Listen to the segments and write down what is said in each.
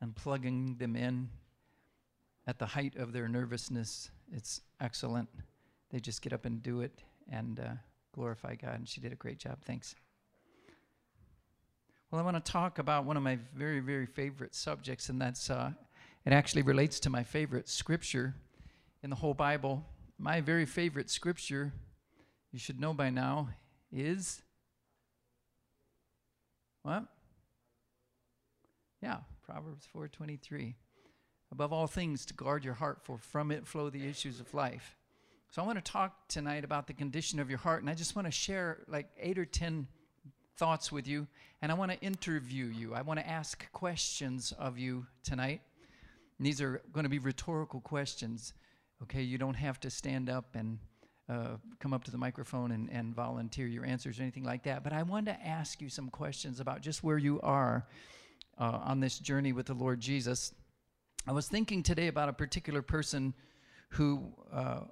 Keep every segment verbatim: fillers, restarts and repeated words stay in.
and plugging them in at the height of their nervousness. It's excellent. They just get up and do it and uh, glorify God, and she did a great job. Thanks. Well, I want to talk about one of my very, very favorite subjects, and that's, uh, it actually relates to my favorite scripture in the whole Bible. My very favorite scripture, you should know by now, is, what? Yeah, Proverbs four twenty-three. Above all things, to guard your heart, for from it flow the issues of life. So I want to talk tonight about the condition of your heart, and I just want to share like eight or ten thoughts with you, and I want to interview you. I want to ask questions of you tonight. And these are going to be rhetorical questions. Okay, you don't have to stand up and uh, come up to the microphone and, and volunteer your answers or anything like that. But I wanted to ask you some questions about just where you are uh, on this journey with the Lord Jesus. I was thinking today about a particular person who uh,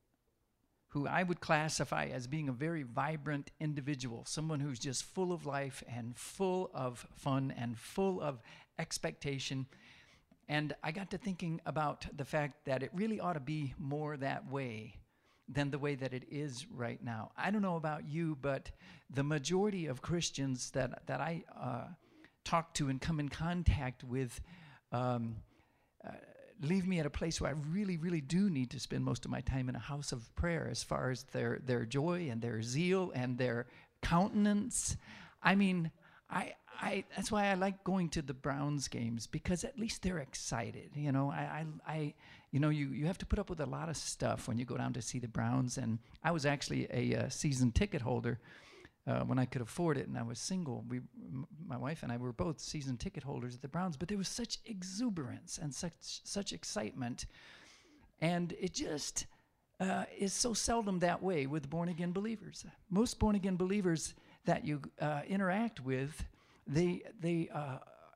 who I would classify as being a very vibrant individual, someone who's just full of life and full of fun and full of expectation. And I got to thinking about the fact that it really ought to be more that way than the way that it is right now. I don't know about you, but the majority of Christians that, that I uh, talk to and come in contact with um, uh, leave me at a place where I really, really do need to spend most of my time in a house of prayer as far as their, their joy and their zeal and their countenance. I mean, I, I that's why I like going to the Browns games, because at least they're excited. You know, I, I, I you know, you, you have to put up with a lot of stuff when you go down to see the Browns. And I was actually a, a season ticket holder uh, when I could afford it, and I was single. We, m- my wife and I were both season ticket holders at the Browns, but there was such exuberance and such such excitement, and it just uh, is so seldom that way with born-again believers. Most born-again believers that you uh, interact with, they they uh,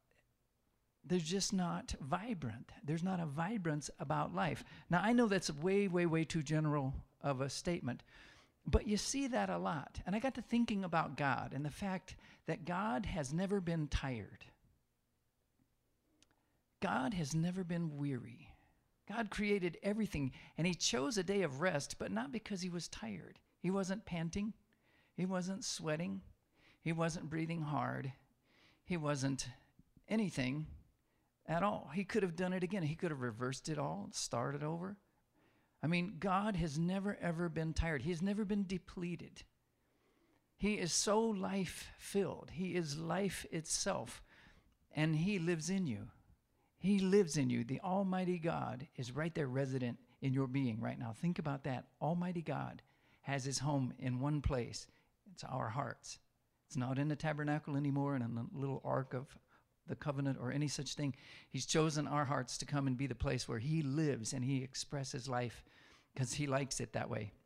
they're just not vibrant. There's not a vibrance about life. Now, I know that's way, way, way too general of a statement, but you see that a lot. And I got to thinking about God and the fact that God has never been tired. God has never been weary. God created everything, and he chose a day of rest, but not because he was tired. He wasn't panting. He wasn't sweating. He wasn't breathing hard. He wasn't anything at all. He could have done it again. He could have reversed it all, started over. I mean, God has never, ever been tired. He has never been depleted. He is so life-filled. He is life itself, and he lives in you. He lives in you. The Almighty God is right there resident in your being right now. Think about that. Almighty God has his home in one place. It's our hearts. It's not in the tabernacle anymore and in the little ark of the covenant or any such thing. He's chosen our hearts to come and be the place where he lives and he expresses life because he likes it that way.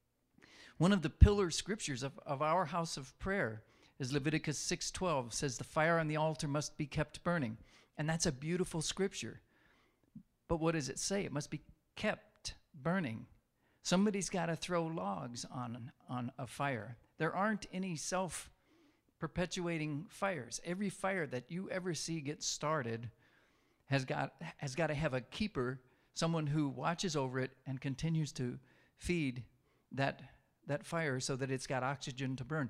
One of the pillar scriptures of, of our house of prayer is Leviticus six twelve. Says the fire on the altar must be kept burning. And that's a beautiful scripture. But what does it say? It must be kept burning. Somebody's got to throw logs on, on a fire. There aren't any self-perpetuating fires. Every fire that you ever see get started has got has got to have a keeper, someone who watches over it and continues to feed that, that fire so that it's got oxygen to burn.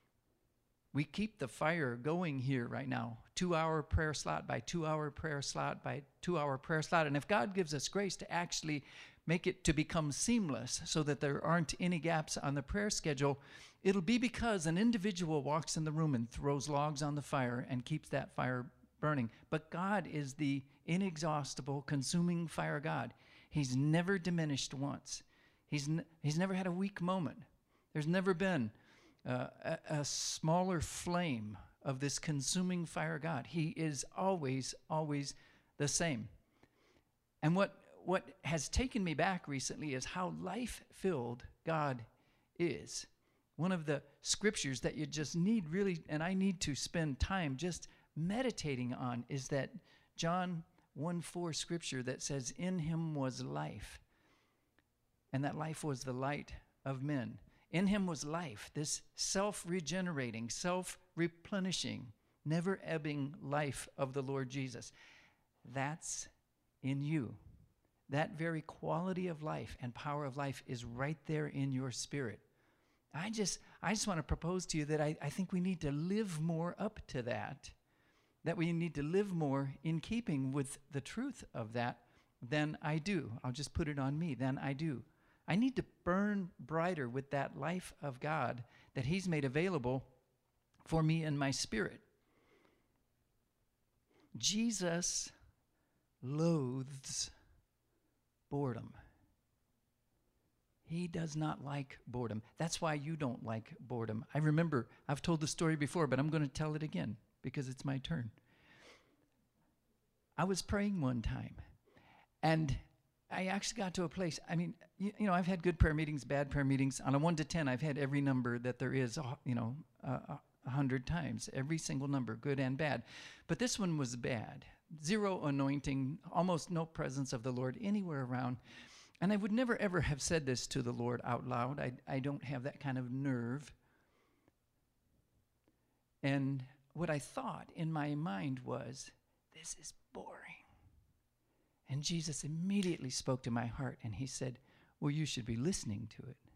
We keep the fire going here right now, two-hour prayer slot by two-hour prayer slot by two-hour prayer slot. And if God gives us grace to actually make it to become seamless so that there aren't any gaps on the prayer schedule, it'll be because an individual walks in the room and throws logs on the fire and keeps that fire burning. But God is the inexhaustible, consuming fire God. He's never diminished once. He's, n- he's never had a weak moment. There's never been Uh, a, a smaller flame of this consuming fire God. He is always, always the same. And what, what has taken me back recently is how life-filled God is. One of the scriptures that you just need really, and I need to spend time just meditating on, is that John one four scripture that says, "In him was life, and that life was the light of men." In him was life, this self-regenerating, self-replenishing, never-ebbing life of the Lord Jesus. that's in you. That very quality of life and power of life is right there in your spirit. I just I just want to propose to you that I, I think we need to live more up to that, that we need to live more in keeping with the truth of that than I do. I'll just put it on me, than I do. I need to burn brighter with that life of God that he's made available for me in my spirit. Jesus loathes boredom. He does not like boredom. That's why you don't like boredom. I remember, I've told the story before, but I'm going to tell it again because it's my turn. I was praying one time, and I actually got to a place, I mean, you, you know, I've had good prayer meetings, bad prayer meetings. On a one to ten, I've had every number that there is, you know, uh, a hundred times, every single number, good and bad. But this one was bad. Zero anointing, almost no presence of the Lord anywhere around. And I would never, ever have said this to the Lord out loud. I, I don't have that kind of nerve. And what I thought in my mind was, this is boring. And Jesus immediately spoke to my heart, and he said, well, you should be listening to it.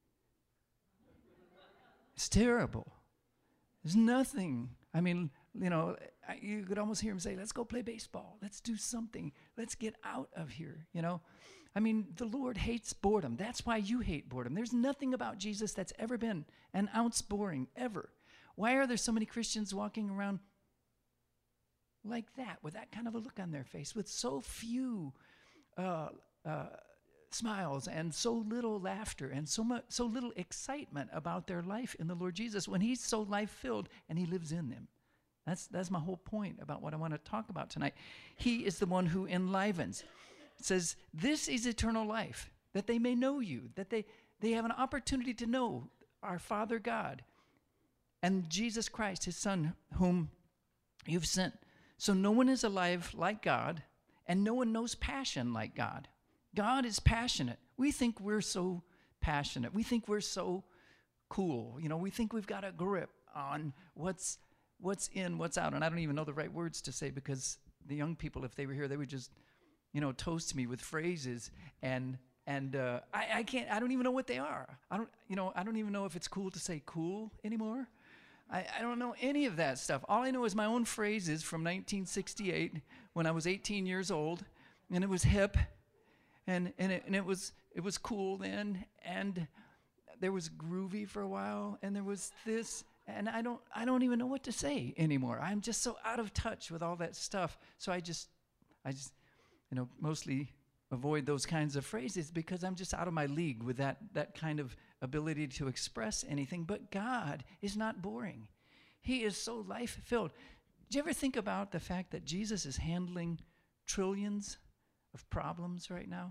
It's terrible. There's nothing. I mean, you know, I, you could almost hear him say, let's go play baseball. Let's do something. Let's get out of here, you know. I mean, the Lord hates boredom. That's why you hate boredom. There's nothing about Jesus that's ever been an ounce boring, ever. Why are there so many Christians walking around like that, with that kind of a look on their face, with so few uh, uh, smiles and so little laughter and so much, so little excitement about their life in the Lord Jesus when he's so life-filled and he lives in them? That's, that's my whole point about what I want to talk about tonight. He is the one who enlivens. It says, this is eternal life, that they may know you, that they, they have an opportunity to know our Father God and Jesus Christ, his Son, whom you've sent. So no one is alive like God, and no one knows passion like God. God is passionate. We think we're so passionate. We think we're so cool. You know, we think we've got a grip on what's what's in, what's out. And I don't even know the right words to say, because the young people, if they were here, they would just, you know, toast me with phrases, and and uh, I, I can't, I don't even know what they are. I don't, you know, I don't even know if it's cool to say cool anymore. I, I don't know any of that stuff. All I know is my own phrases from nineteen sixty-eight when I was eighteen years old, and it was hip, and and it, and it was it was cool then, and there was groovy for a while, and there was this, and I don't I don't even know what to say anymore. I'm just so out of touch with all that stuff. So I just I just you know mostly avoid those kinds of phrases because I'm just out of my league with that that kind of ability to express anything. But God is not boring. He is so life-filled. Did you ever think about the fact that Jesus is handling trillions of problems right now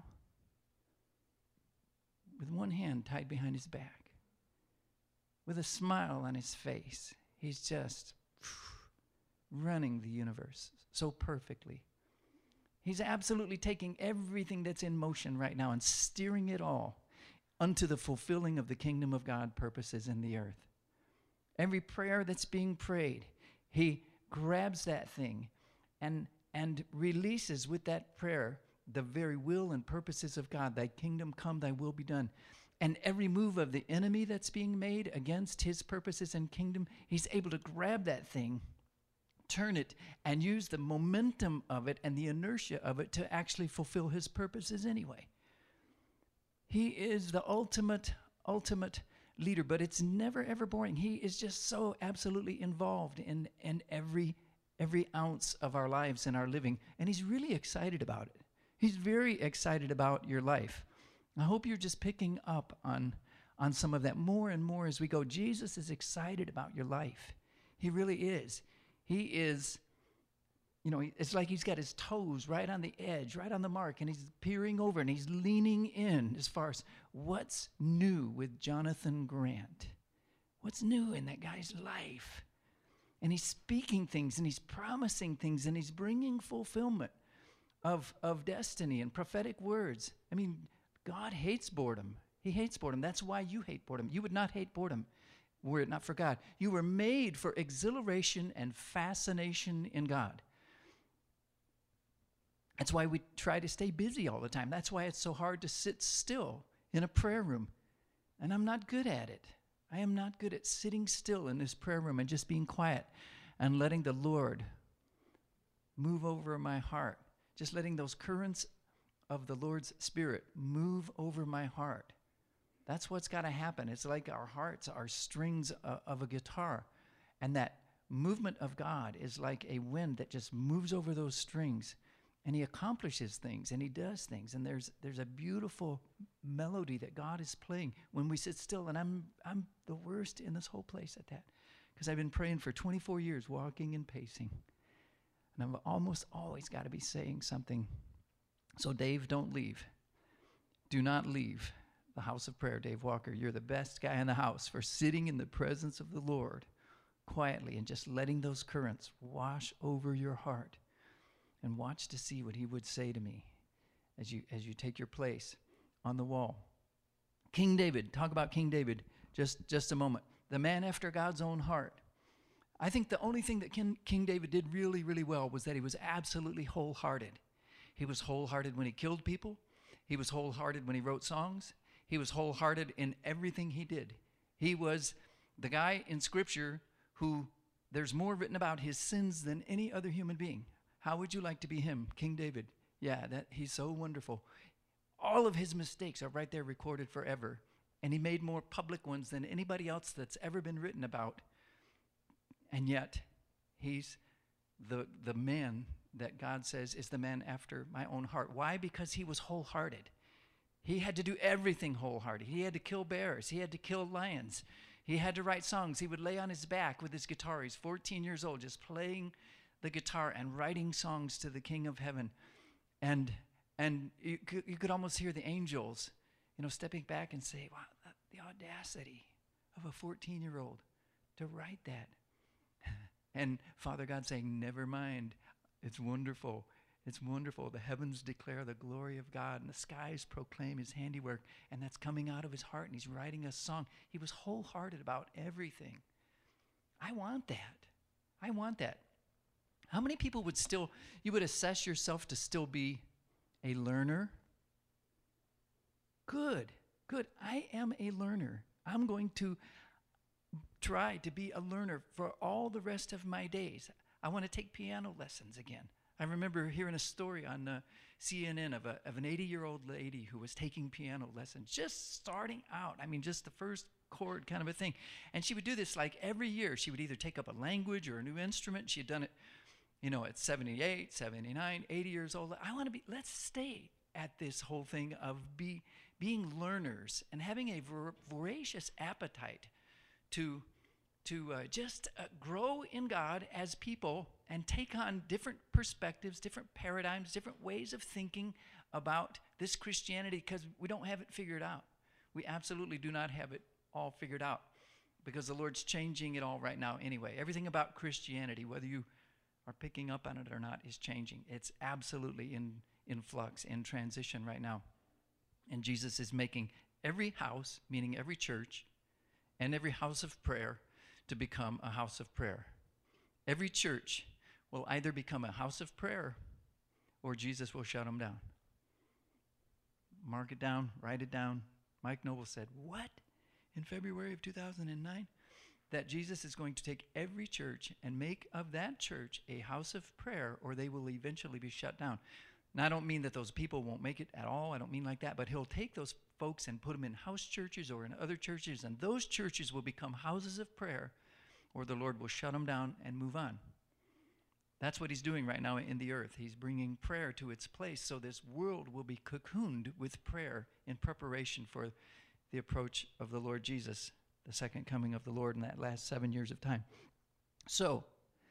with one hand tied behind his back, with a smile on his face? He's just running the universe so perfectly. He's absolutely taking everything that's in motion right now and steering it all unto the fulfilling of the kingdom of God purposes in the earth. Every prayer that's being prayed, he grabs that thing and, and releases with that prayer the very will and purposes of God. Thy kingdom come, thy will be done. And every move of the enemy that's being made against his purposes and kingdom, he's able to grab that thing, turn it, and use the momentum of it and the inertia of it to actually fulfill his purposes anyway. He is the ultimate, ultimate leader, but it's never, ever boring. He is just so absolutely involved in, in every, every ounce of our lives and our living, and he's really excited about it. He's very excited about your life. I hope you're just picking up on, on some of that more and more as we go. Jesus is excited about your life. He really is. He is, you know, it's like he's got his toes right on the edge, right on the mark, and he's peering over and he's leaning in as far as what's new with Jonathan Grant. What's new in that guy's life? And he's speaking things and he's promising things and he's bringing fulfillment of, of destiny and prophetic words. I mean, God hates boredom. He hates boredom. That's why you hate boredom. You would not hate boredom were it not for God. You were made for exhilaration and fascination in God. That's why we try to stay busy all the time. That's why it's so hard to sit still in a prayer room. And I'm not good at it. I am not good at sitting still in this prayer room and just being quiet and letting the Lord move over my heart. Just letting those currents of the Lord's Spirit move over my heart. That's what's got to happen. It's like our hearts are strings uh, of a guitar. And that movement of God is like a wind that just moves over those strings. And he accomplishes things, and he does things. And there's there's a beautiful melody that God is playing when we sit still. And I'm I'm the worst in this whole place at that, because I've been praying for twenty-four years, walking and pacing. And I've almost always got to be saying something. So Dave, don't leave. Do not leave the house of prayer, Dave Walker. You're the best guy in the house for sitting in the presence of the Lord quietly and just letting those currents wash over your heart. And watch to see what he would say to me as you as you take your place on the wall. King David, talk about King David just, just a moment. The man after God's own heart. I think the only thing that King, King David did really, really well was that he was absolutely wholehearted. He was wholehearted when he killed people. He was wholehearted when he wrote songs. He was wholehearted in everything he did. He was the guy in Scripture who there's more written about his sins than any other human being. How would you like to be him, King David? Yeah, that he's so wonderful. All of his mistakes are right there recorded forever. And he made more public ones than anybody else that's ever been written about. And yet, he's the, the man that God says is the man after my own heart. Why? Because he was wholehearted. He had to do everything wholehearted. He had to kill bears. He had to kill lions. He had to write songs. He would lay on his back with his guitar. He's fourteen years old, just playing the guitar and writing songs to the King of Heaven. And and you could, you could almost hear the angels, you know, stepping back and say, wow, the audacity of a fourteen-year-old to write that. And Father God saying, never mind, it's wonderful. It's wonderful. The heavens declare the glory of God, and the skies proclaim his handiwork, and that's coming out of his heart, and he's writing a song. He was wholehearted about everything. I want that. I want that. How many people would still, you would assess yourself to still be a learner? Good, good. I am a learner. I'm going to try to be a learner for all the rest of my days. I want to take piano lessons again. I remember hearing a story on uh, C N N of, a, of an eighty-year-old lady who was taking piano lessons, just starting out. I mean, just the first chord kind of a thing. And she would do this like every year. She would either take up a language or a new instrument. She had done it, you know, at seventy-eight, seventy-nine, eighty years old. I want to be, let's stay at this whole thing of be, being learners and having a vor- voracious appetite to, to uh, just uh, grow in God as people and take on different perspectives, different paradigms, different ways of thinking about this Christianity, because we don't have it figured out. We absolutely do not have it all figured out, because the Lord's changing it all right now anyway. Everything about Christianity, whether you are picking up on it or not, is changing. It's absolutely in, in flux, in transition right now. And Jesus is making every house, meaning every church, and every house of prayer to become a house of prayer. Every church will either become a house of prayer or Jesus will shut them down. Mark it down, write it down. Mike Noble said, what? In February of two thousand nine? That Jesus is going to take every church and make of that church a house of prayer, or they will eventually be shut down. Now, I don't mean that those people won't make it at all. I don't mean like that. But he'll take those folks and put them in house churches or in other churches, and those churches will become houses of prayer, or the Lord will shut them down and move on. That's what he's doing right now in the earth. He's bringing prayer to its place, so this world will be cocooned with prayer in preparation for the approach of the Lord Jesus, the second coming of the Lord in that last seven years of time. So,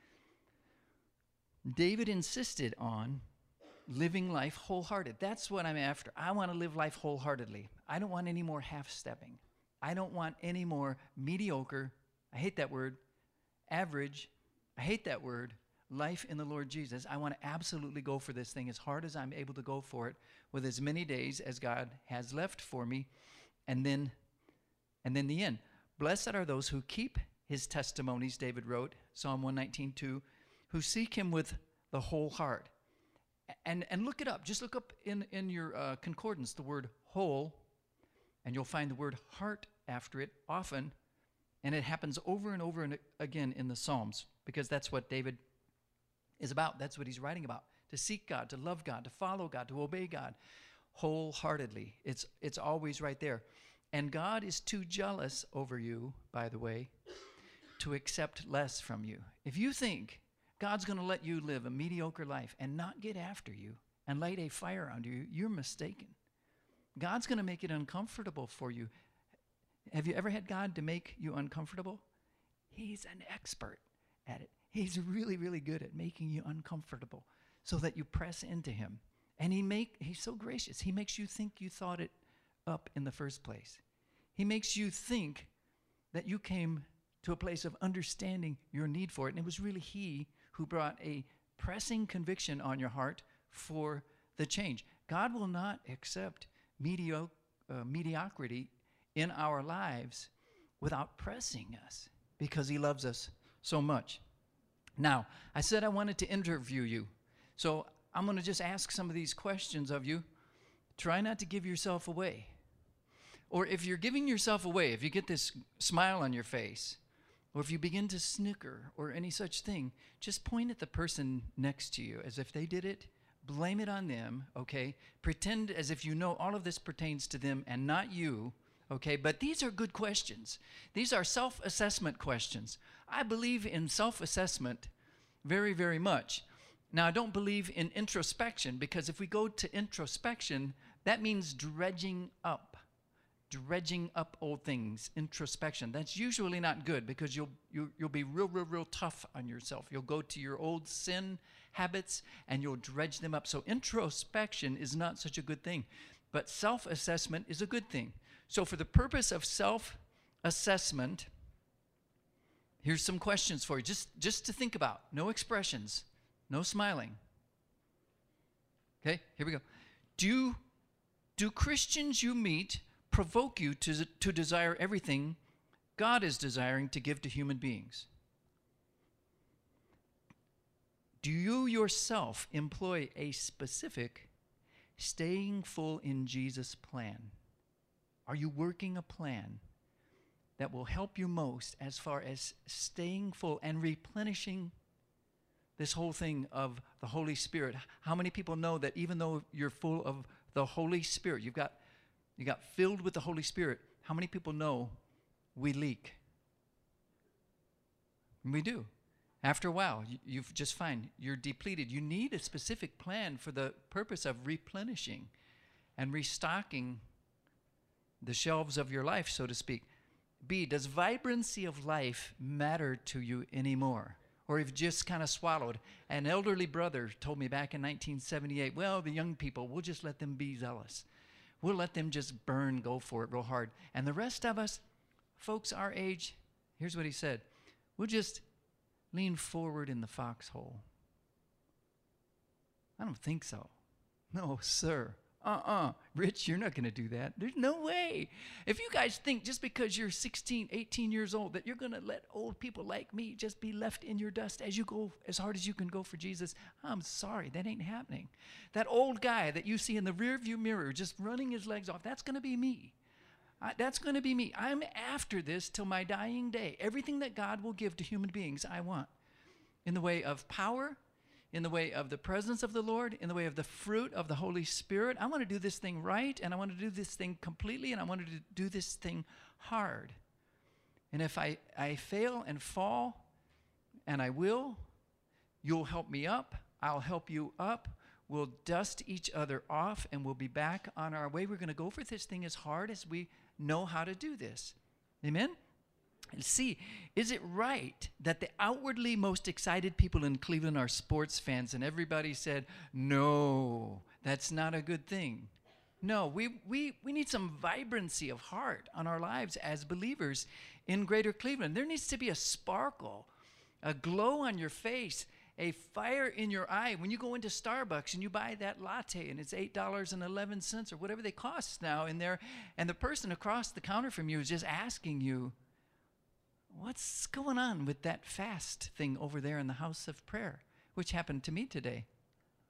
David insisted on living life wholehearted. That's what I'm after. I want to live life wholeheartedly. I don't want any more half-stepping. I don't want any more mediocre, I hate that word, average, I hate that word, life in the Lord Jesus. I want to absolutely go for this thing as hard as I'm able to go for it, with as many days as God has left for me, and then, and then the end. Blessed are those who keep his testimonies, David wrote, Psalm one nineteen, two, who seek him with the whole heart. And, and look it up. Just look up in, in your uh, concordance the word whole, and you'll find the word heart after it often. And it happens over and over and again in the Psalms, because that's what David is about. That's what he's writing about. To seek God, to love God, to follow God, to obey God wholeheartedly. It's, it's always right there. And God is too jealous over you, by the way, to accept less from you. If you think God's going to let you live a mediocre life and not get after you and light a fire under you, you're mistaken. God's going to make it uncomfortable for you. Have you ever had God to make you uncomfortable? He's an expert at it. He's really, really good at making you uncomfortable so that you press into him. And he make he's so gracious. He makes you think you thought it up in the first place. He makes you think that you came to a place of understanding your need for it. And it was really he who brought a pressing conviction on your heart for the change. God will not accept medio- uh, mediocrity in our lives without pressing us, because he loves us so much. Now, I said I wanted to interview you. So I'm going to just ask some of these questions of you. Try not to give yourself away. Or if you're giving yourself away, if you get this smile on your face, or if you begin to snicker or any such thing, just point at the person next to you as if they did it. Blame it on them, okay? Pretend as if you know all of this pertains to them and not you, okay? But these are good questions. These are self-assessment questions. I believe in self-assessment very, very much. Now, I don't believe in introspection, because if we go to introspection, that means dredging up. Dredging up old things, introspection. That's usually not good, because you'll, you'll, you'll be real, real, real tough on yourself. You'll go to your old sin habits and you'll dredge them up. So introspection is not such a good thing, but self-assessment is a good thing. So for the purpose of self-assessment, here's some questions for you, just, just to think about. No expressions, no smiling. Okay, here we go. Do, do Christians you meet provoke you to, to desire everything God is desiring to give to human beings? Do you yourself employ a specific staying full in Jesus plan? Are you working a plan that will help you most as far as staying full and replenishing this whole thing of the Holy Spirit? How many people know that even though you're full of the Holy Spirit, you've got you got filled with the Holy Spirit, how many people know we leak? We do. After a while, you, you've just find you're depleted. You need a specific plan for the purpose of replenishing and restocking the shelves of your life, so to speak. B, does vibrancy of life matter to you anymore? Or you've just kind of swallowed? An elderly brother told me back in nineteen seventy-eight, well, the young people, we'll just let them be zealous. We'll let them just burn, go for it real hard. And the rest of us, folks our age, here's what he said, we'll just lean forward in the foxhole. I don't think so. No, sir. Uh-uh. Rich, you're not going to do that. There's no way. If you guys think just because you're sixteen, eighteen years old that you're going to let old people like me just be left in your dust as you go as hard as you can go for Jesus, I'm sorry. That ain't happening. That old guy that you see in the rearview mirror just running his legs off, that's going to be me. I, that's going to be me. I'm after this till my dying day. Everything that God will give to human beings, I want. In the way of power, in the way of the presence of the Lord, in the way of the fruit of the Holy Spirit. I want to do this thing right, and I want to do this thing completely, and I want to do this thing hard. And if I, I fail and fall, and I will, you'll help me up, I'll help you up, we'll dust each other off, and we'll be back on our way. We're going to go for this thing as hard as we know how to do this. Amen? And see, is it right that the outwardly most excited people in Cleveland are sports fans? And everybody said, no, that's not a good thing. No, we, we, we need some vibrancy of heart on our lives as believers in Greater Cleveland. There needs to be a sparkle, a glow on your face, a fire in your eye. When you go into Starbucks and you buy that latte and it's eight dollars and eleven cents or whatever they cost now in there, and the person across the counter from you is just asking you, what's going on with that fast thing over there in the house of prayer, which happened to me today?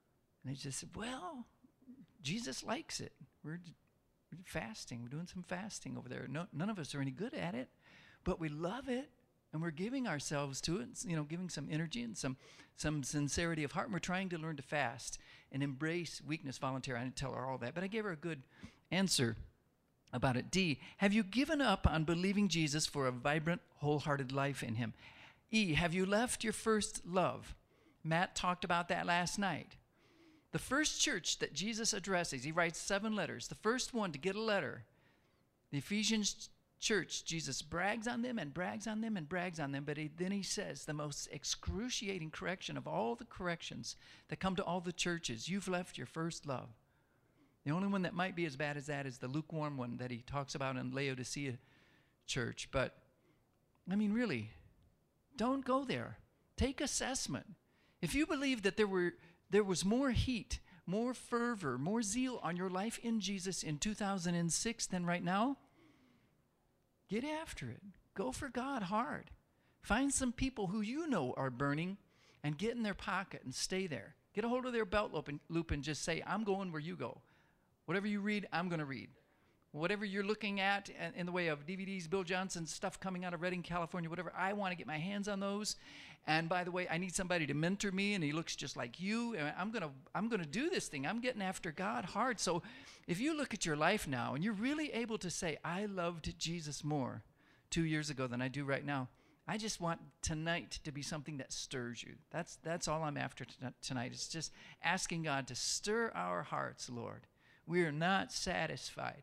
And they just said, well, Jesus likes it. We're, we're fasting. We're doing some fasting over there. No, none of us are any good at it, but we love it, and we're giving ourselves to it, you know, giving some energy and some, some sincerity of heart. And we're trying to learn to fast and embrace weakness voluntarily. I didn't tell her all that, but I gave her a good answer about it. D, have you given up on believing Jesus for a vibrant, wholehearted life in him? E, have you left your first love? Matt talked about that last night. The first church that Jesus addresses, he writes seven letters. The first one to get a letter, the Ephesians church, Jesus brags on them and brags on them and brags on them, but he, then he says the most excruciating correction of all the corrections that come to all the churches: you've left your first love. The only one that might be as bad as that is the lukewarm one that he talks about in Laodicea church. But, I mean, really, don't go there. Take assessment. If you believe that there were there was more heat, more fervor, more zeal on your life in Jesus in two thousand six than right now, get after it. Go for God hard. Find some people who you know are burning and get in their pocket and stay there. Get a hold of their belt loop and, loop and just say, I'm going where you go. Whatever you read, I'm going to read. Whatever you're looking at in the way of D V Ds, Bill Johnson stuff coming out of Redding, California, whatever, I want to get my hands on those. And by the way, I need somebody to mentor me, and he looks just like you. And I'm going to I'm going to do this thing. I'm getting after God hard. So if you look at your life now and you're really able to say, I loved Jesus more two years ago than I do right now, I just want tonight to be something that stirs you. That's that's all I'm after t- tonight. It's just asking God to stir our hearts, Lord. We are not satisfied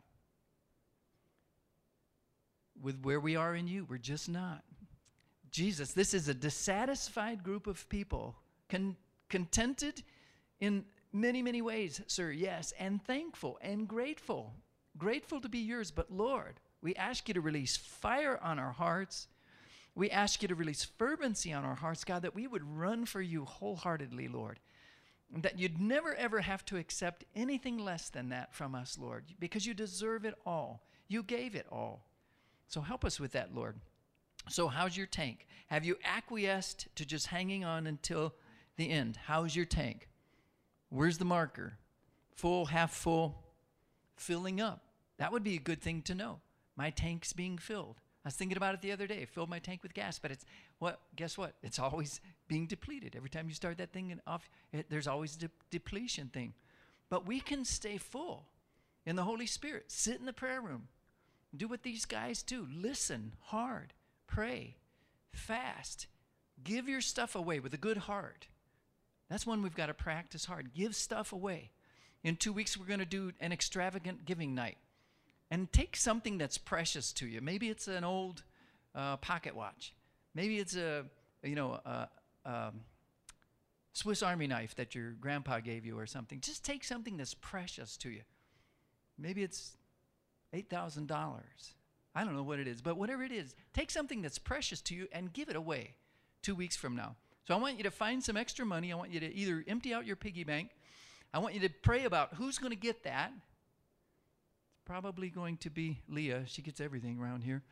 with where we are in you. We're just not. Jesus, this is a dissatisfied group of people, con- contented in many, many ways, sir, yes, and thankful and grateful. Grateful to be yours, but Lord, we ask you to release fire on our hearts. We ask you to release fervency on our hearts, God, that we would run for you wholeheartedly, Lord. That you'd never, ever have to accept anything less than that from us, Lord, because you deserve it all. You gave it all. So help us with that, Lord. So how's your tank? Have you acquiesced to just hanging on until the end? How's your tank? Where's the marker? Full, half full, filling up. That would be a good thing to know. My tank's being filled. I was thinking about it the other day. I filled my tank with gas, but it's what? Guess what? It's always being depleted. Every time you start that thing off, it, there's always a de- depletion thing. But we can stay full in the Holy Spirit. Sit in the prayer room. Do what these guys do. Listen hard. Pray. Fast. Give your stuff away with a good heart. That's one we've got to practice hard. Give stuff away. In two weeks, we're going to do an extravagant giving night. And take something that's precious to you. Maybe it's an old uh, pocket watch. Maybe it's a, you know, a, a Swiss Army knife that your grandpa gave you or something. Just take something that's precious to you. Maybe it's eight thousand dollars. I don't know what it is, but whatever it is, take something that's precious to you and give it away two weeks from now. So I want you to find some extra money. I want you to either empty out your piggy bank. I want you to pray about who's going to get that. Probably going to be Leah. She gets everything around here.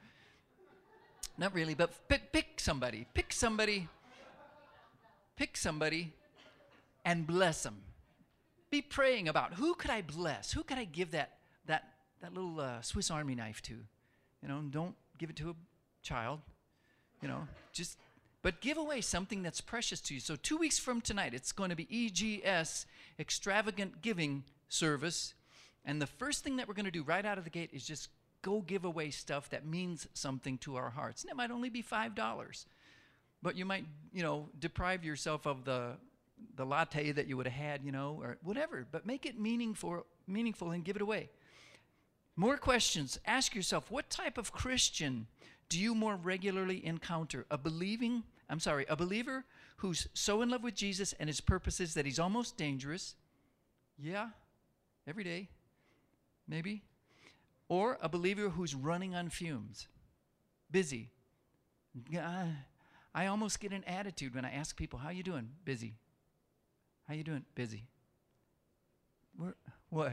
Not really, but pick, pick somebody. Pick somebody. Pick somebody and bless them. Be praying about who could I bless? Who could I give that that that little uh, Swiss Army knife to? You know, don't give it to a child. You know, just but give away something that's precious to you. So two weeks from tonight, it's going to be E G S, Extravagant Giving Service. And the first thing that we're going to do right out of the gate is just go give away stuff that means something to our hearts. And it might only be five dollars. But you might, you know, deprive yourself of the the latte that you would have had, you know, or whatever. But make it meaningful, meaningful and give it away. More questions. Ask yourself, what type of Christian do you more regularly encounter? A believing, I'm sorry, a believer who's so in love with Jesus and his purposes that he's almost dangerous. Yeah, every day. Maybe. Or a believer who's running on fumes, busy. I, I almost get an attitude when I ask people, how you doing? Busy. How you doing? Busy. Where, what?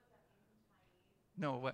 No, what?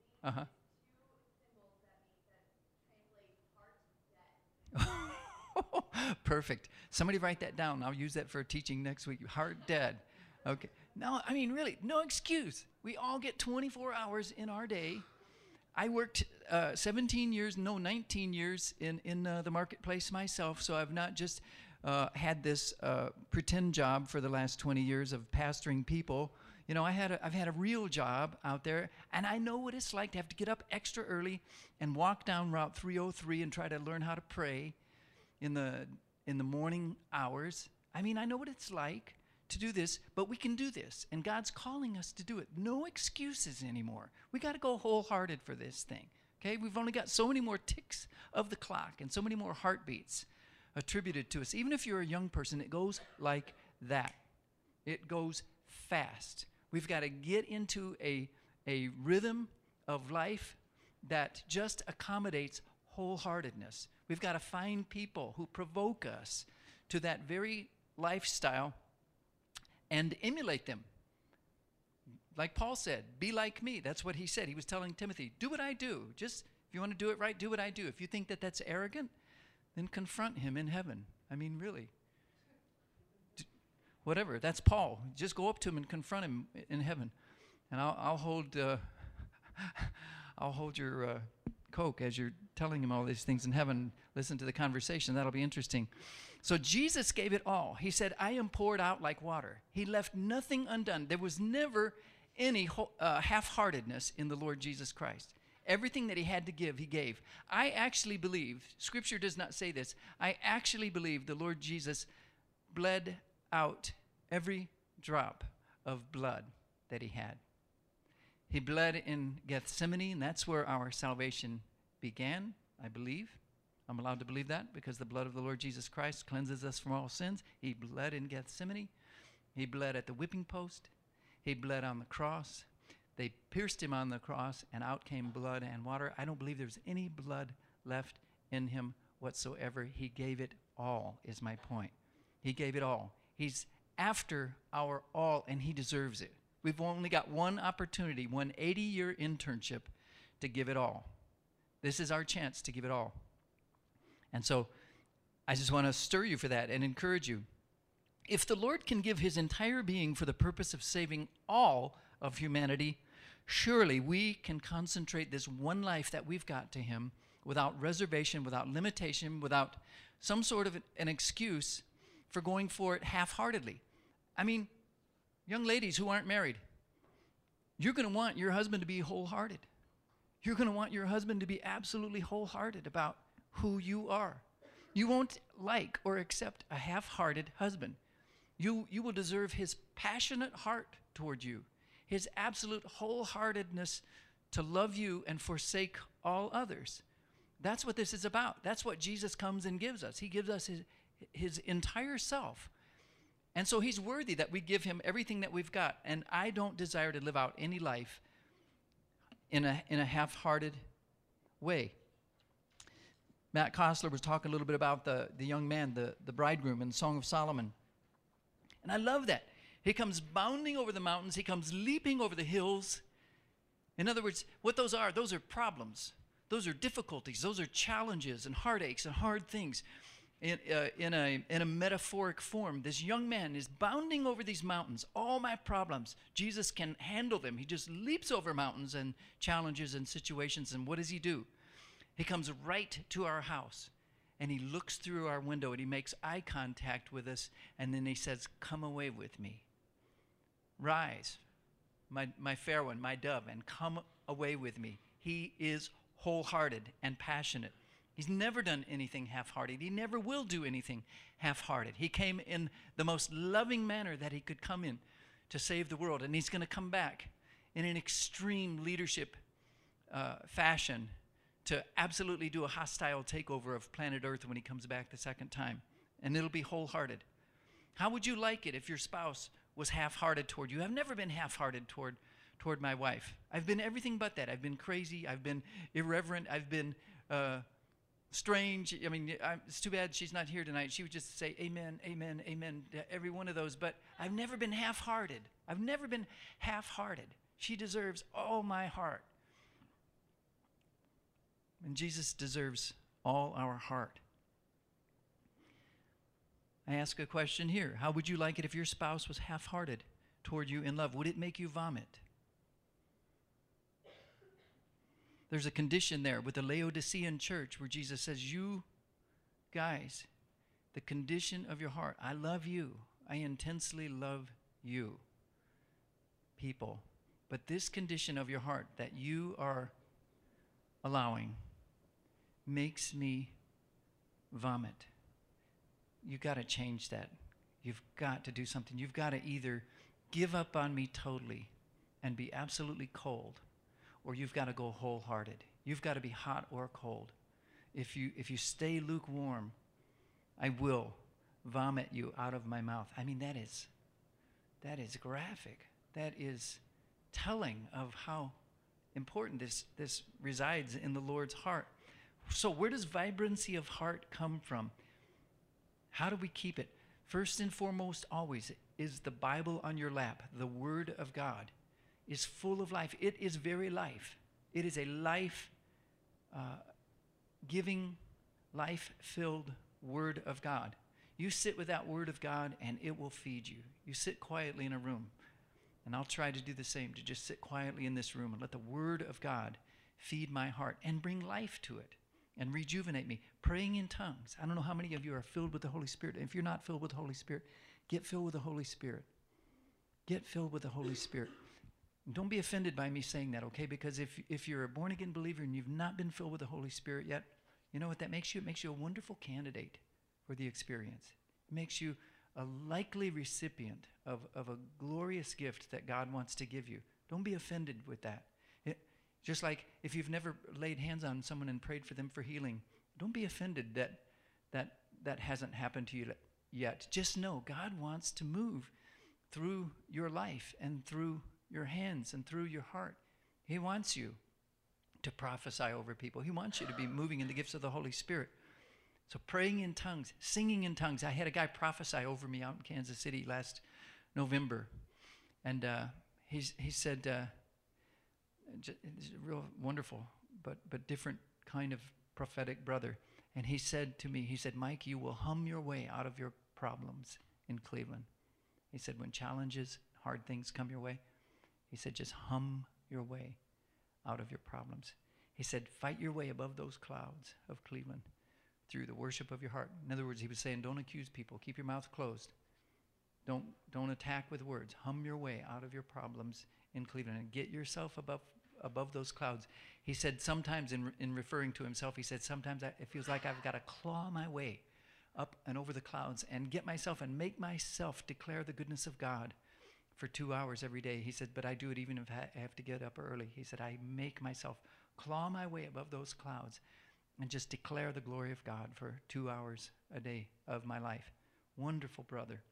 Uh-huh. Perfect. Somebody write that down. I'll use that for a teaching next week. Heart dead. Okay. No, I mean, really, no excuse. We all get twenty-four hours in our day. I worked uh, seventeen years, no, nineteen years in, in uh, the marketplace myself, so I've not just uh, had this uh, pretend job for the last twenty years of pastoring people. You know, I had a, I've had a real job out there, and I know what it's like to have to get up extra early and walk down Route three oh three and try to learn how to pray in the in the morning hours. I mean, I know what it's like to do this, but we can do this, and God's calling us to do it. No excuses anymore. We got to go wholehearted for this thing, okay? We've only got so many more ticks of the clock and so many more heartbeats attributed to us. Even if you're a young person, it goes like that. It goes fast. We've got to get into a, a rhythm of life that just accommodates wholeheartedness. We've got to find people who provoke us to that very lifestyle and emulate them. Like Paul said, be like me. That's what he said. He was telling Timothy, do what I do. Just, if you want to do it right, do what I do. If you think that that's arrogant, then confront him in heaven. I mean, really. D- whatever. That's Paul. Just go up to him and confront him in heaven. And I'll, I'll hold uh, I'll hold your uh, Coke as you're telling him all these things in heaven. Listen to the conversation. That'll be interesting. So Jesus gave it all. He said, I am poured out like water. He left nothing undone. There was never any uh, half-heartedness in the Lord Jesus Christ. Everything that he had to give, he gave. I actually believe, Scripture does not say this, I actually believe the Lord Jesus bled out every drop of blood that he had. He bled in Gethsemane, and that's where our salvation began, I believe. I'm allowed to believe that because the blood of the Lord Jesus Christ cleanses us from all sins. He bled in Gethsemane. He bled at the whipping post. He bled on the cross. They pierced him on the cross, and out came blood and water. I don't believe there's any blood left in him whatsoever. He gave it all, is my point. He gave it all. He's after our all, and he deserves it. We've only got one opportunity, one eighty-year internship to give it all. This is our chance to give it all. And so I just want to stir you for that and encourage you. If the Lord can give his entire being for the purpose of saving all of humanity, surely we can concentrate this one life that we've got to him without reservation, without limitation, without some sort of an excuse for going for it half-heartedly. I mean, young ladies who aren't married, you're going to want your husband to be wholehearted. You're going to want your husband to be absolutely wholehearted about who you are. You won't like or accept a half-hearted husband. You, you will deserve his passionate heart toward you, his absolute wholeheartedness to love you and forsake all others. That's what this is about. That's what Jesus comes and gives us. He gives us his, his entire self. And so he's worthy that we give him everything that we've got. And I don't desire to live out any life in a, in a half-hearted way. Matt Kostler was talking a little bit about the, the young man, the, the bridegroom in the Song of Solomon. And I love that. He comes bounding over the mountains. He comes leaping over the hills. In other words, what those are, those are problems. Those are difficulties. Those are challenges and heartaches and hard things. In, uh, in, a, in a metaphoric form, this young man is bounding over these mountains. All my problems, Jesus can handle them. He just leaps over mountains and challenges and situations. And what does he do? He comes right to our house, and he looks through our window, and he makes eye contact with us, and then he says, come away with me. Rise, my, my fair one, my dove, and come away with me. He is wholehearted and passionate. He's never done anything half-hearted. He never will do anything half-hearted. He came in the most loving manner that he could come in to save the world, and he's going to come back in an extreme leadership uh, fashion to absolutely do a hostile takeover of planet Earth when he comes back the second time. And it'll be wholehearted. How would you like it if your spouse was half-hearted toward you? I've never been half-hearted toward, toward my wife. I've been everything but that. I've been crazy. I've been irreverent. I've been uh, strange. I mean, I, it's too bad she's not here tonight. She would just say, amen, amen, amen, to every one of those. But I've never been half-hearted. I've never been half-hearted. She deserves all my heart. And Jesus deserves all our heart. I ask a question here. How would you like it if your spouse was half-hearted toward you in love? Would it make you vomit? There's a condition there with the Laodicean church where Jesus says, you guys, the condition of your heart, I love you. I intensely love you, people. But this condition of your heart that you are allowing makes me vomit. You've got to change that. You've got to do something. You've got to either give up on me totally and be absolutely cold, or you've got to go wholehearted. You've got to be hot or cold. If you if you stay lukewarm, I will vomit you out of my mouth. I mean, that is that is graphic. That is telling of how important this this resides in the Lord's heart. So where does vibrancy of heart come from? How do we keep it? First and foremost, always, is the Bible on your lap. The Word of God is full of life. It is very life. It is a life-giving, uh, life-filled Word of God. You sit with that Word of God, and it will feed you. You sit quietly in a room, and I'll try to do the same, to just sit quietly in this room and let the Word of God feed my heart and bring life to it and rejuvenate me. Praying in tongues. I don't know how many of you are filled with the Holy Spirit. If you're not filled with the Holy Spirit, get filled with the Holy Spirit. Get filled with the Holy Spirit. Don't be offended by me saying that, okay? Because if, if you're a born-again believer and you've not been filled with the Holy Spirit yet, you know what that makes you? It makes you a wonderful candidate for the experience. It makes you a likely recipient of, of a glorious gift that God wants to give you. Don't be offended with that. It, just like if you've never laid hands on someone and prayed for them for healing, don't be offended that that, that hasn't happened to you yet. Just know God wants to move through your life and through your hands and through your heart. He wants you to prophesy over people. He wants you to be moving in the gifts of the Holy Spirit. So praying in tongues, singing in tongues. I had a guy prophesy over me out in Kansas City last November. And uh, he's, he said, uh, he's a real wonderful but, but different kind of prophetic brother. And he said to me, he said, Mike, you will hum your way out of your problems in Cleveland. He said, when challenges, hard things come your way, he said, just hum your way out of your problems. He said, fight your way above those clouds of Cleveland through the worship of your heart. In other words, he was saying, don't accuse people. Keep your mouth closed. Don't, don't attack with words. Hum your way out of your problems in Cleveland and get yourself above above those clouds. He said sometimes, in, in referring to himself, he said, sometimes I, it feels like I've got to claw my way up and over the clouds and get myself and make myself declare the goodness of God for two hours every day. He said, but I do it even if I have to get up early. He said, I make myself claw my way above those clouds and just declare the glory of God for two hours a day of my life. Wonderful brother.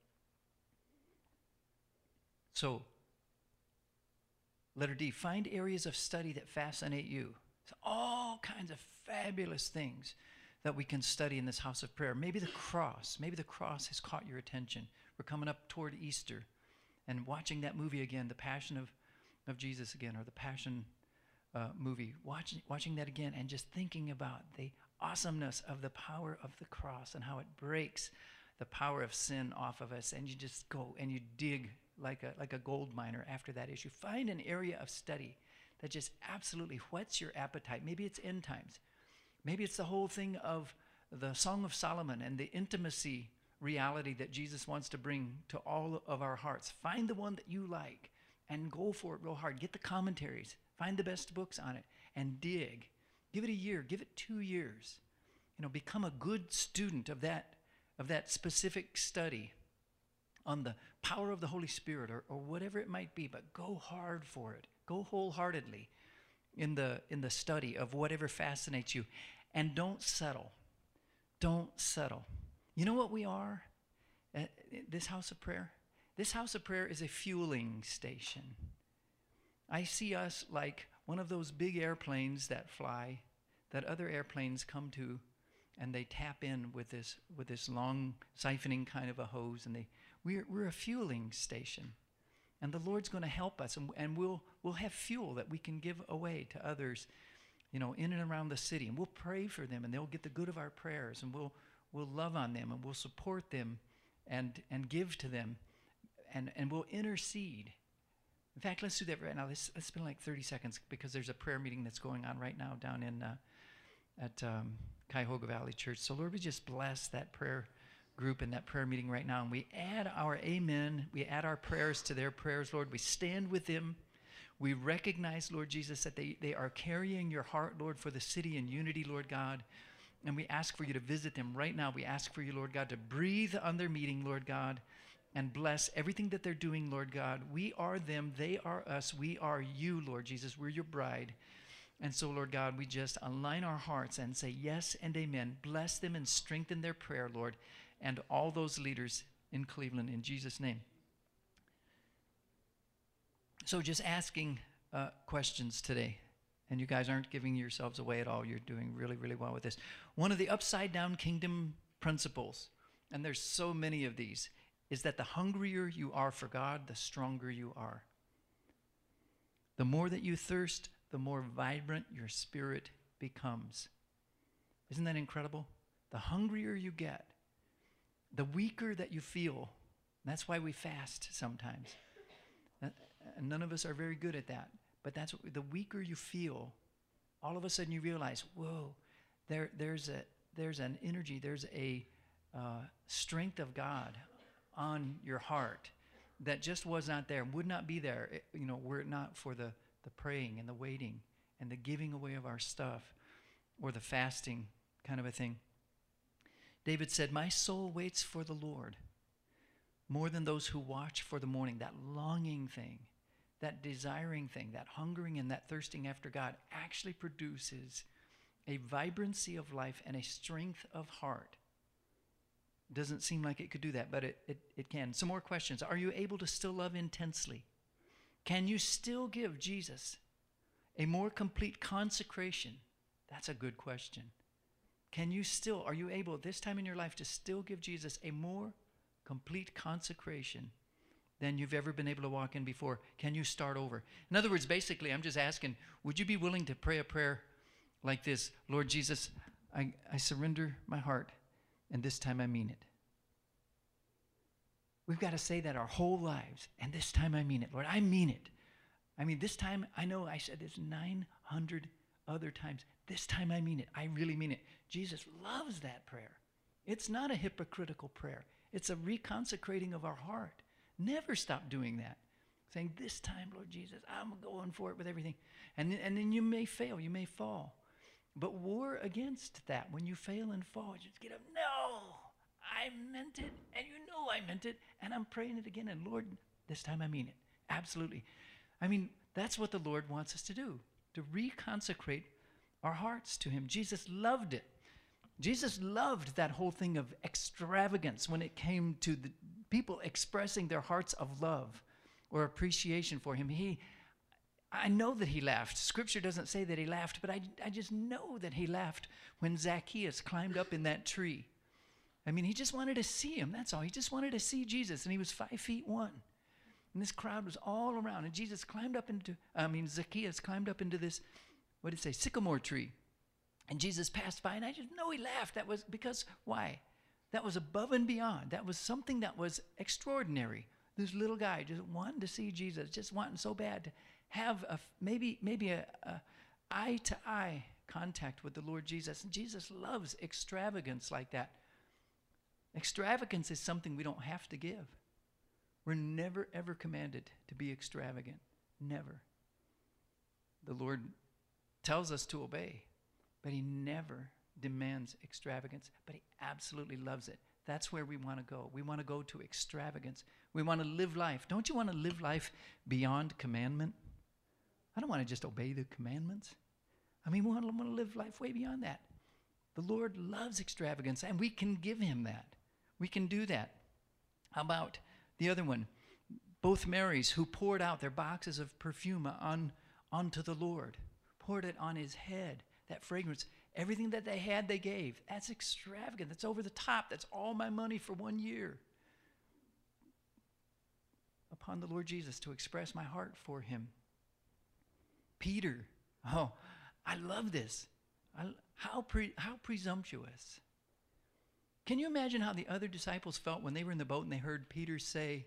So, letter D, find areas of study that fascinate you. There's all kinds of fabulous things that we can study in this house of prayer. Maybe the cross. Maybe the cross has caught your attention. We're coming up toward Easter and watching that movie again, The Passion of, of Jesus again, or the Passion uh, movie. Watching, watching that again and just thinking about the awesomeness of the power of the cross and how it breaks the power of sin off of us. And you just go and you dig like a like a gold miner after that issue. Find an area of study that just absolutely whets your appetite. Maybe it's end times. Maybe it's the whole thing of the Song of Solomon and the intimacy reality that Jesus wants to bring to all of our hearts. Find the one that you like and go for it real hard. Get the commentaries. Find the best books on it and dig. Give it a year. Give it two years. You know, become a good student of that of that specific study on the power of the Holy Spirit, or, or whatever it might be, but go hard for it. Go wholeheartedly in the in the study of whatever fascinates you. And don't settle. Don't settle. You know what we are at this house of prayer? This house of prayer is a fueling station. I see us like one of those big airplanes that fly, that other airplanes come to, and they tap in with this with this long siphoning kind of a hose, and they We're, we're a fueling station, and the Lord's going to help us, and, and we'll we'll have fuel that we can give away to others, you know, in and around the city, and we'll pray for them, and they'll get the good of our prayers, and we'll we'll love on them, and we'll support them and, and give to them, and, and we'll intercede. In fact, let's do that right now. Let's, let's spend like thirty seconds, because there's a prayer meeting that's going on right now down in uh, at um, Cuyahoga Valley Church. So Lord, we just bless that prayer group and that prayer meeting right now. And we add our amen. We add our prayers to their prayers, Lord. We stand with them. We recognize, Lord Jesus, that they, they are carrying your heart, Lord, for the city in unity, Lord God. And we ask for you to visit them right now. We ask for you, Lord God, to breathe on their meeting, Lord God, and bless everything that they're doing, Lord God. We are them. They are us. We are you, Lord Jesus. We're your bride. And so, Lord God, we just align our hearts and say yes and amen. Bless them and strengthen their prayer, Lord, and all those leaders in Cleveland, in Jesus' name. So just asking uh, questions today. And you guys aren't giving yourselves away at all. You're doing really, really well with this. One of the upside-down kingdom principles, and there's so many of these, is that the hungrier you are for God, the stronger you are. The more that you thirst, the more vibrant your spirit becomes. Isn't that incredible? The hungrier you get, the weaker that you feel. That's why we fast sometimes. And none of us are very good at that. But that's what, the weaker you feel, all of a sudden you realize, whoa, there, there's a there's an energy, there's a uh, strength of God on your heart that just was not there, would not be there, you know, were it not for the, the praying and the waiting and the giving away of our stuff or the fasting kind of a thing. David said, my soul waits for the Lord more than those who watch for the morning. That longing thing, that desiring thing, that hungering and that thirsting after God actually produces a vibrancy of life and a strength of heart. Doesn't seem like it could do that, but it, it, it can. Some more questions. Are you able to still love intensely? Can you still give Jesus a more complete consecration? That's a good question. Can you still, are you able at this time in your life to still give Jesus a more complete consecration than you've ever been able to walk in before? Can you start over? In other words, basically, I'm just asking, would you be willing to pray a prayer like this? Lord Jesus, I, I surrender my heart, and this time I mean it. We've got to say that our whole lives, and this time I mean it. Lord, I mean it. I mean, this time, I know I said this nine hundred other times. This time I mean it. I really mean it. Jesus loves that prayer. It's not a hypocritical prayer. It's a reconsecrating of our heart. Never stop doing that. Saying, this time, Lord Jesus, I'm going for it with everything. And, and then you may fail. You may fall. But war against that. When you fail and fall, just get up. No, I meant it. And you know I meant it. And I'm praying it again. And Lord, this time I mean it. Absolutely. I mean, that's what the Lord wants us to do. To reconsecrate our hearts to him. Jesus loved it. Jesus loved that whole thing of extravagance when it came to the people expressing their hearts of love or appreciation for him. He, I know that he laughed. Scripture doesn't say that he laughed, but I, I just know that he laughed when Zacchaeus climbed up in that tree. I mean, he just wanted to see him. That's all. He just wanted to see Jesus, and he was five feet one. And this crowd was all around, and Jesus climbed up into, I mean, Zacchaeus climbed up into this, what did it say, sycamore tree. And Jesus passed by, and I just know he laughed. That was because, why? That was above and beyond. That was something that was extraordinary. This little guy just wanting to see Jesus, just wanting so bad to have a, maybe maybe a, a eye-to-eye contact with the Lord Jesus. And Jesus loves extravagance like that. Extravagance is something we don't have to give. We're never, ever commanded to be extravagant. Never. The Lord tells us to obey. But he never demands extravagance, but he absolutely loves it. That's where we want to go. We want to go to extravagance. We want to live life. Don't you want to live life beyond commandment? I don't want to just obey the commandments. I mean, we want to, want to live life way beyond that. The Lord loves extravagance, and we can give him that. We can do that. How about the other one? Both Marys who poured out their boxes of perfume on, onto the Lord, poured it on his head. That fragrance, everything that they had, they gave. That's extravagant. That's over the top. That's all my money for one year. Upon the Lord Jesus to express my heart for him. Peter, oh, I love this. I, how, pre, how presumptuous Can you imagine how the other disciples felt when they were in the boat and they heard Peter say,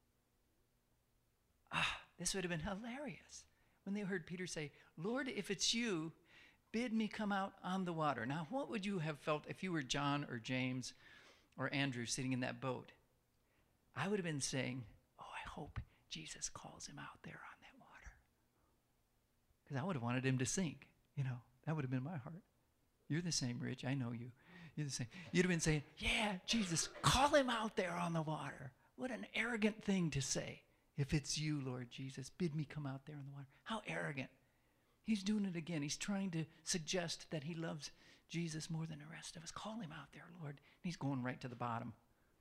ah, this would have been hilarious. When they heard Peter say, Lord, if it's you, bid me come out on the water. Now, what would you have felt if you were John or James or Andrew sitting in that boat? I would have been saying, oh, I hope Jesus calls him out there on that water. Because I would have wanted him to sink. You know, that would have been my heart. You're the same, Rich. I know you. You're the same. You'd have been saying, yeah, Jesus, call him out there on the water. What an arrogant thing to say. If it's you, Lord Jesus, bid me come out there on the water. How arrogant. He's doing it again. He's trying to suggest that he loves Jesus more than the rest of us. Call him out there, Lord. And he's going right to the bottom.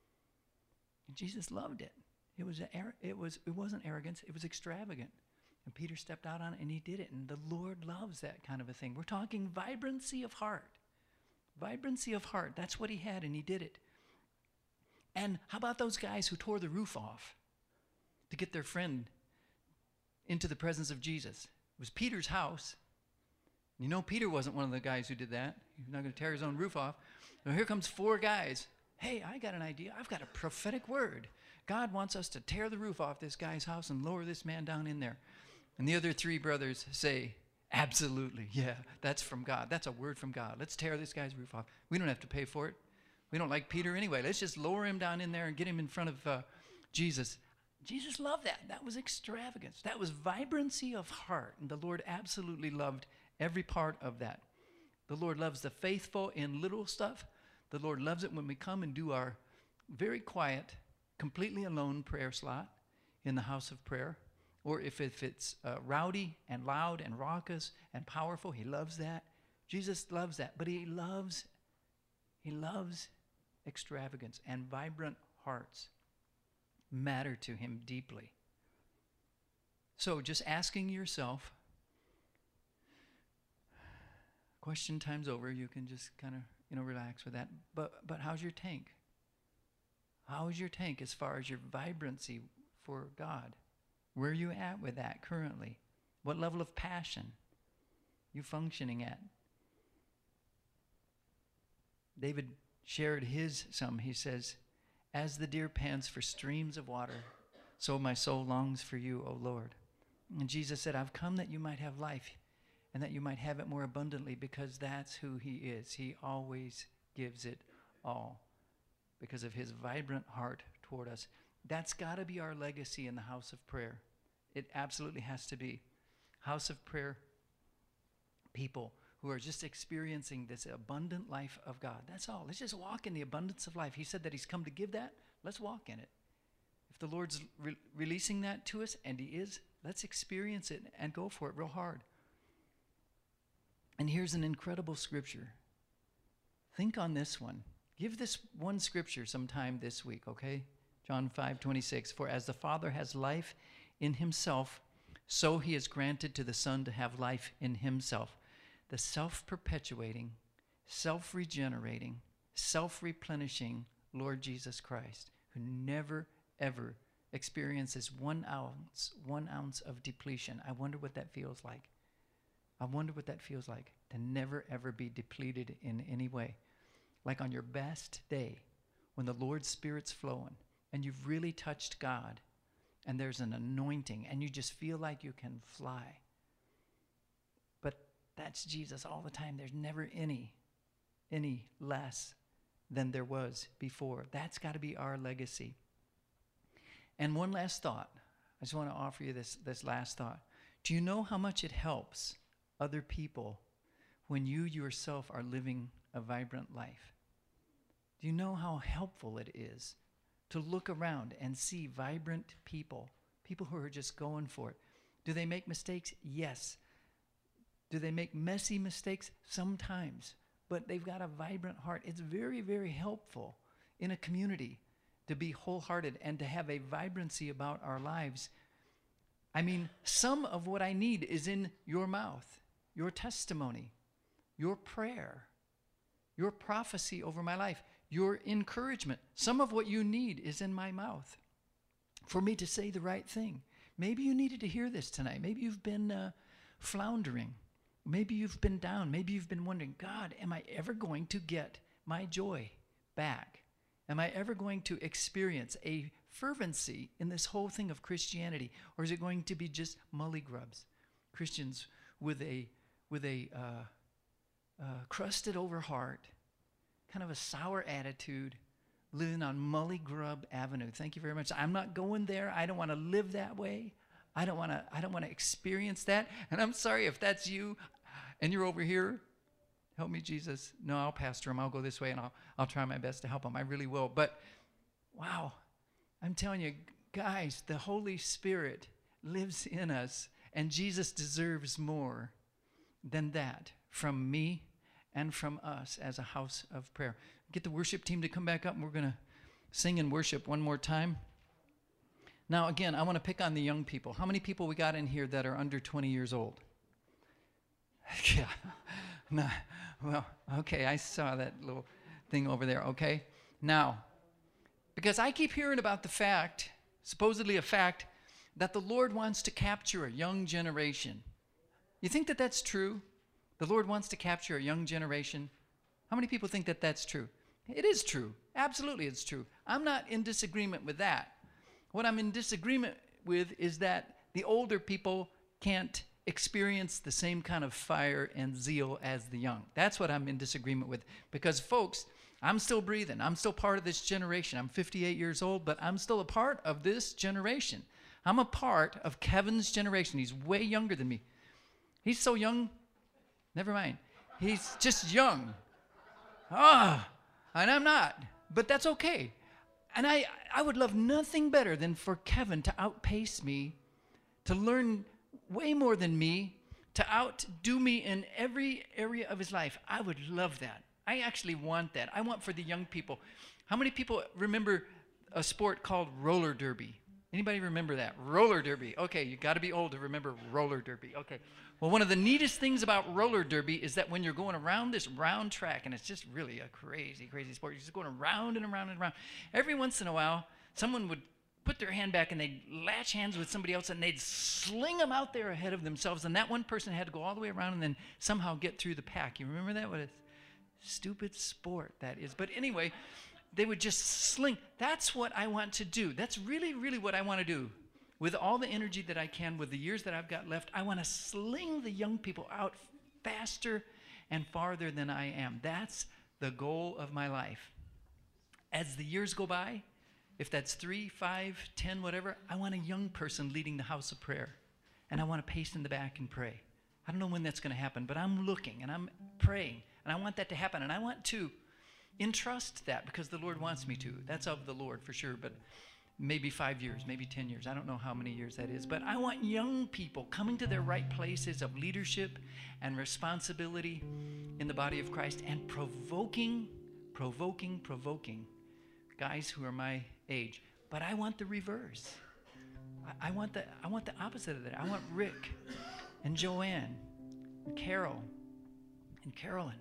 And Jesus loved it. It was, a, it was, it wasn't arrogance. It was extravagant. And Peter stepped out on it, and he did it. And the Lord loves that kind of a thing. We're talking vibrancy of heart. Vibrancy of heart. That's what he had, and he did it. And how about those guys who tore the roof off to get their friend into the presence of Jesus? It was Peter's house. You know, Peter wasn't one of the guys who did that. He's not going to tear his own roof off. Now here comes four guys. Hey, I got an idea. I've got a prophetic word. God wants us to tear the roof off this guy's house and lower this man down in there. And the other three brothers say, absolutely, yeah, that's from God. That's a word from God. Let's tear this guy's roof off. We don't have to pay for it. We don't like Peter anyway. Let's just lower him down in there and get him in front of uh, Jesus. Jesus loved that. That was extravagance. That was vibrancy of heart. And the Lord absolutely loved every part of that. The Lord loves the faithful in little stuff. The Lord loves it when we come and do our very quiet, completely alone prayer slot in the house of prayer. Or if, if it's uh, rowdy and loud and raucous and powerful, he loves that. Jesus loves that. But he loves, he loves extravagance, and vibrant hearts matter to him deeply. So just asking yourself, question time's over. You can just kind of, you know, relax with that. But but how's your tank? How's your tank as far as your vibrancy for God? Where are you at with that currently? What level of passion you functioning at? David shared his some. He says, as the deer pants for streams of water, so my soul longs for you, O Lord. And Jesus said, I've come that you might have life and that you might have it more abundantly, because that's who he is. He always gives it all because of his vibrant heart toward us. That's got to be our legacy in the house of prayer. It absolutely has to be. House of prayer people who are just experiencing this abundant life of God. That's all. Let's just walk in the abundance of life. He said that he's come to give that. Let's walk in it. If the Lord's re- releasing that to us, and he is, let's experience it and go for it real hard. And here's an incredible scripture. Think on this one. Give this one scripture sometime this week, okay? John five twenty-six. For as the Father has life in himself, so he has granted to the Son to have life in himself. The self-perpetuating, self-regenerating, self-replenishing Lord Jesus Christ, who never, ever experiences one ounce, one ounce of depletion. I wonder what that feels like. I wonder what that feels like, to never, ever be depleted in any way. Like on your best day, when the Lord's Spirit's flowing, and you've really touched God, and there's an anointing, and you just feel like you can fly. But that's Jesus all the time. There's never any, any less than there was before. That's got to be our legacy. And one last thought. I just want to offer you this, this last thought. Do you know how much it helps other people when you yourself are living a vibrant life? Do you know how helpful it is to look around and see vibrant people, people who are just going for it? Do they make mistakes? Yes. Do they make messy mistakes? Sometimes. But they've got a vibrant heart. It's very, very helpful in a community to be wholehearted and to have a vibrancy about our lives. I mean, some of what I need is in your mouth, your testimony, your prayer, your prophecy over my life, your encouragement. Some of what you need is in my mouth for me to say the right thing. Maybe you needed to hear this tonight. Maybe you've been uh, floundering. Maybe you've been down. Maybe you've been wondering, God, am I ever going to get my joy back? Am I ever going to experience a fervency in this whole thing of Christianity? Or is it going to be just mully grubs? Christians with a, with a uh, uh, crusted over heart, kind of a sour attitude, living on Mully Grub Avenue. Thank you very much. I'm not going there. I don't want to live that way. I don't want to I don't want to experience that. And I'm sorry if that's you and you're over here. Help me, Jesus. No, I'll pastor him. I'll go this way and I'll I'll try my best to help him. I really will. But wow, I'm telling you, guys, the Holy Spirit lives in us, and Jesus deserves more than that from me and from us as a house of prayer. Get the worship team to come back up, and we're going to sing and worship one more time. Now, again, I want to pick on the young people. How many people we got in here that are under twenty years old? Yeah. No. Well, okay, I saw that little thing over there, okay? Now, because I keep hearing about the fact, supposedly a fact, that the Lord wants to capture a young generation. You think that that's true? The Lord wants to capture a young generation? How many people think that that's true? It is true. Absolutely, it's true. I'm not in disagreement with that. What I'm in disagreement with is that the older people can't experience the same kind of fire and zeal as the young. That's what I'm in disagreement with. Because, folks, I'm still breathing. I'm still part of this generation. I'm fifty-eight years old, but I'm still a part of this generation. I'm a part of Kevin's generation. He's way younger than me. He's so young. Never mind. He's just young. Ah, and I'm not. But that's okay. And I, I would love nothing better than for Kevin to outpace me, to learn way more than me, to outdo me in every area of his life. I would love that. I actually want that. I want for the young people. How many people remember a sport called roller derby? Anybody remember that? Roller derby. Okay, you got to be old to remember roller derby. Okay. Well, one of the neatest things about roller derby is that when you're going around this round track, and it's just really a crazy, crazy sport, you're just going around and around and around. Every once in a while, someone would put their hand back and they'd latch hands with somebody else and they'd sling them out there ahead of themselves, and that one person had to go all the way around and then somehow get through the pack. You remember that? What a stupid sport that is. But anyway, they would just sling. That's what I want to do. That's really, really what I want to do. With all the energy that I can, with the years that I've got left, I want to sling the young people out faster and farther than I am. That's the goal of my life. As the years go by, if that's three, five, ten, whatever, I want a young person leading the house of prayer. And I want to pace in the back and pray. I don't know when that's going to happen, but I'm looking and I'm praying. And I want that to happen. And I want to entrust that because the Lord wants me to. That's of the Lord for sure, but maybe five years, maybe ten years. I don't know how many years that is. But I want young people coming to their right places of leadership and responsibility in the body of Christ and provoking, provoking, provoking guys who are my age. But I want the reverse. I, I want the I want the opposite of that. I want Rick and Joanne and Carol and Carolyn.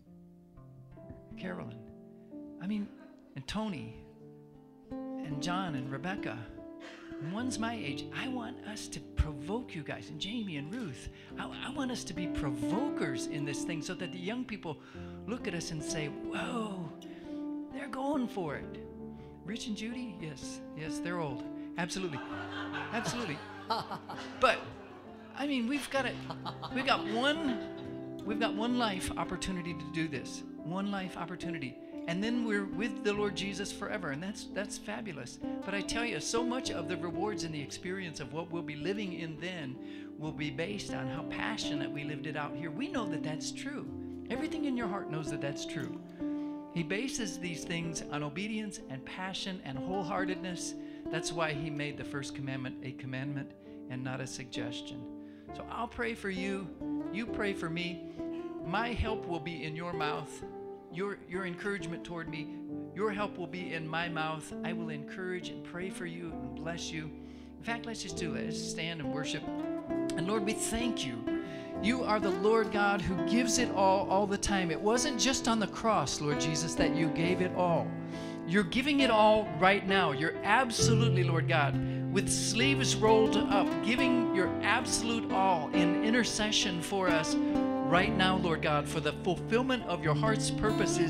Carolyn. I mean, and Tony and John and Rebecca. And one's my age. I want us to provoke you guys, and Jamie and Ruth. I, I want us to be provokers in this thing so that the young people look at us and say, whoa, they're going for it. Rich and Judy? Yes, yes, they're old. Absolutely. Absolutely. But, I mean, we've got it. We've got one, we've got one life opportunity to do this. One life opportunity. And then we're with the Lord Jesus forever, and that's that's fabulous. But I tell you, so much of the rewards and the experience of what we'll be living in then will be based on how passionate we lived it out here. We know that that's true. Everything in your heart knows that that's true. He bases these things on obedience and passion and wholeheartedness. That's why he made the first commandment a commandment and not a suggestion. So I'll pray for you. You pray for me. My help will be in your mouth. Your, your encouragement toward me, your help will be in my mouth. I will encourage and pray for you and bless you. In fact, let's just do it. Let's stand and worship. And Lord, we thank you. You are the Lord God who gives it all, all the time. It wasn't just on the cross, Lord Jesus, that you gave it all. You're giving it all right now. You're absolutely, Lord God, with sleeves rolled up, giving your absolute all in intercession for us right now, Lord God, for the fulfillment of your heart's purposes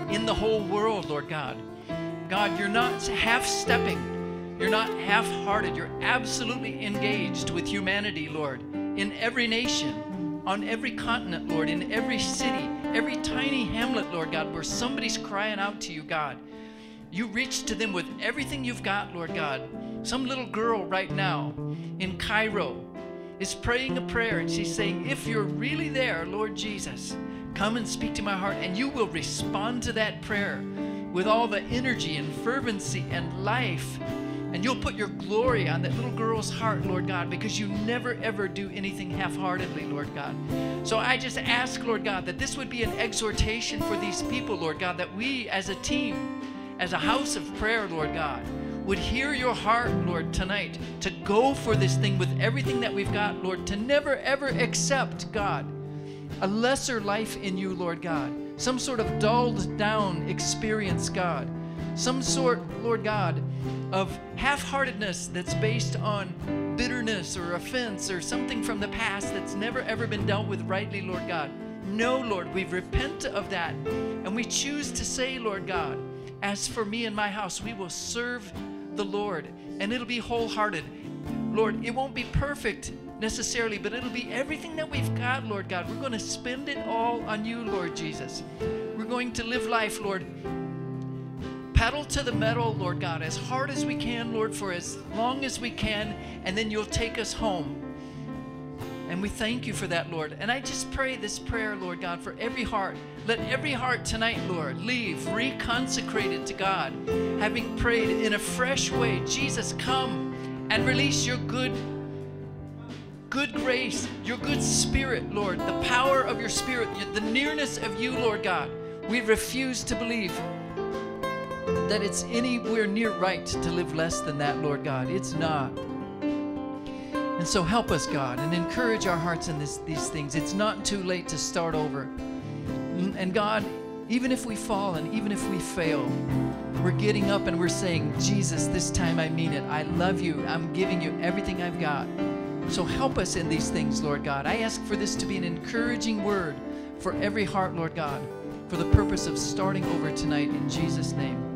in the whole world, Lord God. God, you're not half-stepping. You're not half-hearted. You're absolutely engaged with humanity, Lord, in every nation, on every continent, Lord, in every city, every tiny hamlet, Lord God, where somebody's crying out to you, God. You reach to them with everything you've got, Lord God. Some little girl right now in Cairo is praying a prayer, and she's saying, if you're really there, Lord Jesus, come and speak to my heart, and you will respond to that prayer with all the energy and fervency and life, and you'll put your glory on that little girl's heart, Lord God, because you never, ever do anything half-heartedly, Lord God. So I just ask, Lord God, that this would be an exhortation for these people, Lord God, that we as a team, as a house of prayer, Lord God, would hear your heart, Lord, tonight, to go for this thing with everything that we've got, Lord, to never, ever accept, God, a lesser life in you, Lord God, some sort of dulled down experience, God, some sort, Lord God, of half-heartedness that's based on bitterness or offense or something from the past that's never, ever been dealt with rightly, Lord God. No, Lord, we repent of that, and we choose to say, Lord God, as for me and my house, we will serve the Lord, and it'll be wholehearted. Lord, it won't be perfect necessarily, but it'll be everything that we've got, Lord God. We're going to spend it all on you, Lord Jesus. We're going to live life, Lord, pedal to the metal, Lord God, as hard as we can, Lord, for as long as we can, and then you'll take us home. And we thank you for that, Lord. And I just pray this prayer, Lord God, for every heart. Let every heart tonight, Lord, leave reconsecrated to God, having prayed in a fresh way. Jesus, come and release your good, good grace, your good spirit, Lord, the power of your spirit, the nearness of you, Lord God. We refuse to believe that it's anywhere near right to live less than that, Lord God. It's not. And so help us, God, and encourage our hearts in this, these things. It's not too late to start over. And God, even if we fall and even if we fail, we're getting up and we're saying, Jesus, this time I mean it. I love you. I'm giving you everything I've got. So help us in these things, Lord God. I ask for this to be an encouraging word for every heart, Lord God, for the purpose of starting over tonight in Jesus' name.